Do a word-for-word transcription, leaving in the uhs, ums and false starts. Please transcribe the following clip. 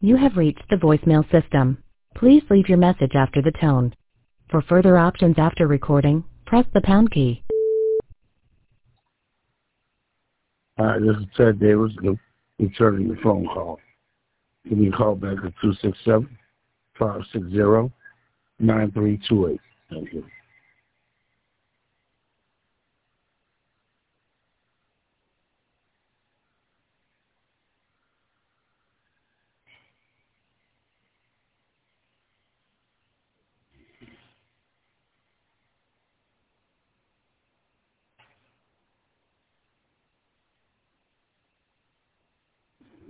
You have reached the voicemail system. Please leave your message after the tone. For further options after recording, press the pound key. Hi, this is Ted Davis, returning your phone call. Give me a call back at two six seven, five six zero, nine three two eight. Thank you.